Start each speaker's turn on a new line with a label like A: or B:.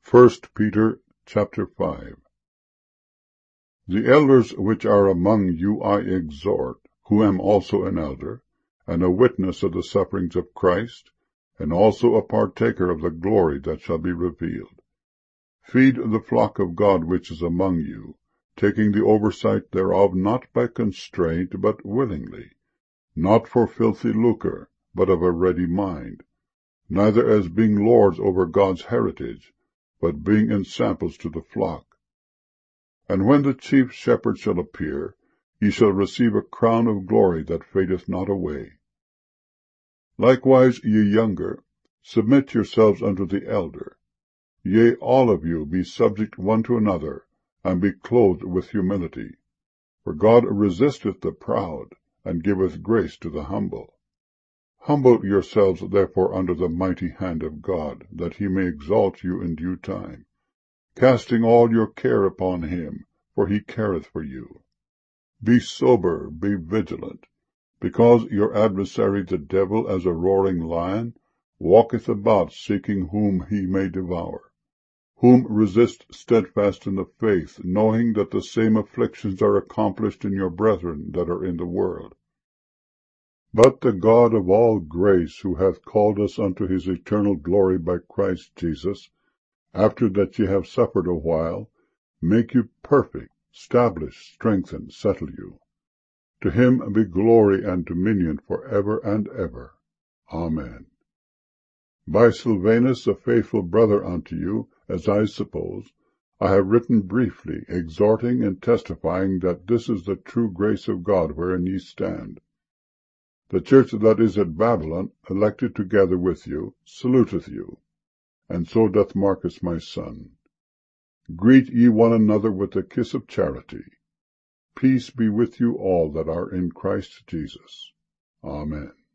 A: Peter chapter 5. The elders which are among you I exhort, who am also an elder, and a witness of the sufferings of Christ, and also a partaker of the glory that shall be revealed. Feed the flock of God which is among you, taking the oversight thereof not by constraint, but willingly, not for filthy lucre, but of a ready mind, neither as being lords over God's heritage, but being ensamples to the flock. And when the chief shepherd shall appear, ye shall receive a crown of glory that fadeth not away. Likewise, ye younger, submit yourselves unto the elder. Yea, all of you be subject one to another, and be clothed with humility. For God resisteth the proud, and giveth grace to the humble. Humble yourselves therefore under the mighty hand of God, that he may exalt you in due time, casting all your care upon him, for he careth for you. Be sober, be vigilant, because your adversary the devil, as a roaring lion, walketh about seeking whom he may devour. Whom resist steadfast in the faith, knowing that the same afflictions are accomplished in your brethren that are in the world. But the God of all grace, who hath called us unto his eternal glory by Christ Jesus, after that ye have suffered a while, make you perfect, establish, strengthen, settle you. To him be glory and dominion for ever and ever. Amen. By Silvanus, a faithful brother unto you, as I suppose, I have written briefly, exhorting and testifying that this is the true grace of God wherein ye stand. The church that is at Babylon, elected together with you, saluteth you, and so doth Marcus my son. Greet ye one another with a kiss of charity. Peace be with you all that are in Christ Jesus. Amen.